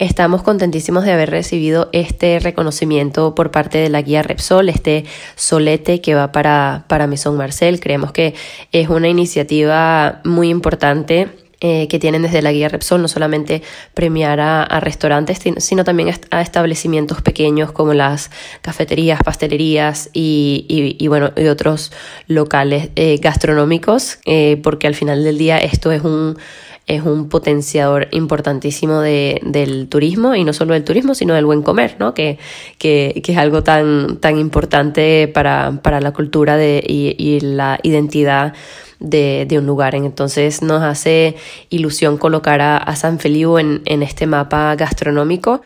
Estamos contentísimos de haber recibido este reconocimiento por parte de la guía Repsol, este solete que va para Maison Marcel. Creemos que es una iniciativa muy importante que tienen desde la guía Repsol, no solamente premiar a restaurantes, sino también a establecimientos pequeños como las cafeterías, pastelerías y otros locales gastronómicos, porque al final del día esto es un potenciador importantísimo del turismo, y no solo del turismo, sino del buen comer, ¿no? Que es algo tan importante para la cultura y la identidad de un lugar. Entonces nos hace ilusión colocar a San Feliu en este mapa gastronómico.